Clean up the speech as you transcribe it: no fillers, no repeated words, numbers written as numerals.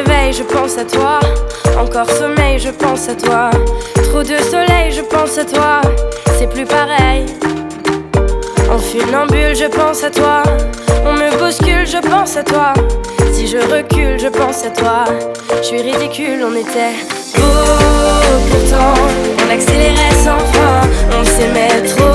réveil, je pense à toi. Encore sommeil, je pense à toi. Trop de soleil, je pense à toi. C'est plus pareil. En funambule, je pense à toi. On me bouscule, je pense à toi. Si je recule, je pense à toi. Je suis ridicule, on était beau pourtant. On accélérait sans frein, on s'aimait trop.